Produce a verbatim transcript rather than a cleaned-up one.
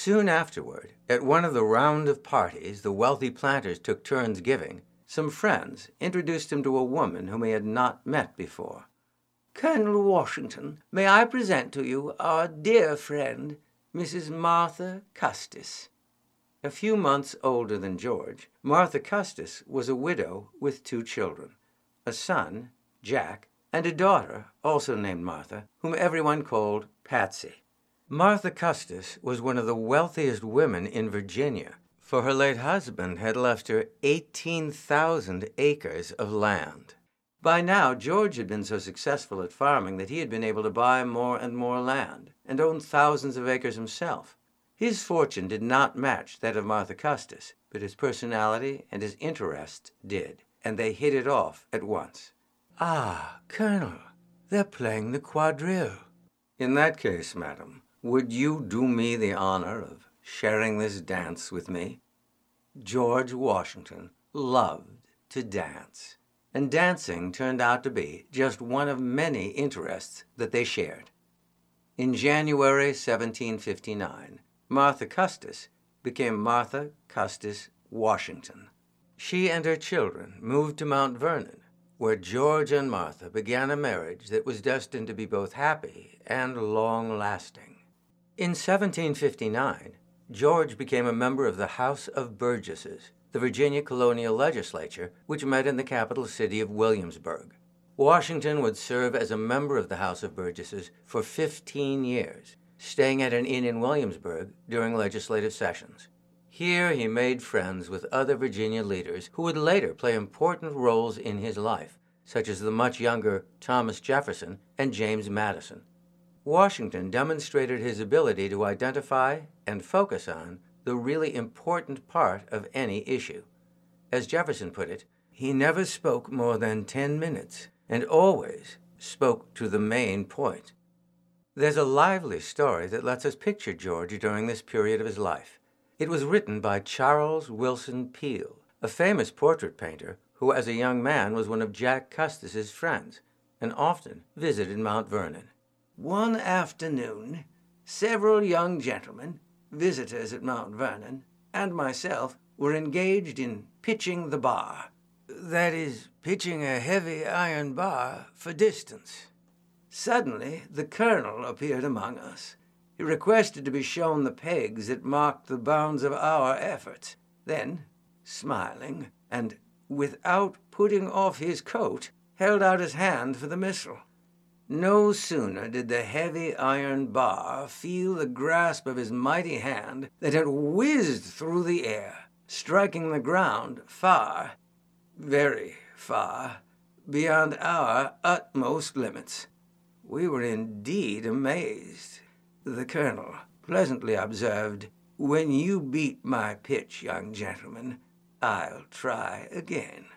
Soon afterward, at one of the round of parties the wealthy planters took turns giving, some friends introduced him to a woman whom he had not met before. "Colonel Washington, may I present to you our dear friend, Missus Martha Custis." A few months older than George, Martha Custis was a widow with two children, a son, Jack, and a daughter, also named Martha, whom everyone called Patsy. Martha Custis was one of the wealthiest women in Virginia, for her late husband had left her eighteen thousand acres of land. By now, George had been so successful at farming that he had been able to buy more and more land, and owned thousands of acres himself. His fortune did not match that of Martha Custis, but his personality and his interests did, and they hit it off at once. "Ah, Colonel, they're playing the quadrille." "In that case, madam, would you do me the honor of sharing this dance with me?" George Washington loved to dance, and dancing turned out to be just one of many interests that they shared. In January seventeen fifty-nine, Martha Custis became Martha Custis Washington. She and her children moved to Mount Vernon, where George and Martha began a marriage that was destined to be both happy and long-lasting. In seventeen fifty-nine, George became a member of the House of Burgesses, the Virginia colonial legislature, which met in the capital city of Williamsburg. Washington would serve as a member of the House of Burgesses for fifteen years, staying at an inn in Williamsburg during legislative sessions. Here he made friends with other Virginia leaders who would later play important roles in his life, such as the much younger Thomas Jefferson and James Madison. Washington demonstrated his ability to identify and focus on the really important part of any issue. As Jefferson put it, he never spoke more than ten minutes and always spoke to the main point. There's a lively story that lets us picture George during this period of his life. It was written by Charles Willson Peale, a famous portrait painter who as a young man was one of Jack Custis's friends and often visited Mount Vernon. "One afternoon, several young gentlemen, visitors at Mount Vernon, and myself were engaged in pitching the bar. That is, pitching a heavy iron bar for distance. Suddenly, the colonel appeared among us. He requested to be shown the pegs that marked the bounds of our efforts. Then, smiling, and without putting off his coat, held out his hand for the missile. No sooner did the heavy iron bar feel the grasp of his mighty hand than it whizzed through the air, striking the ground far, very far, beyond our utmost limits. We were indeed amazed. The colonel pleasantly observed, 'When you beat my pitch, young gentlemen, I'll try again.'"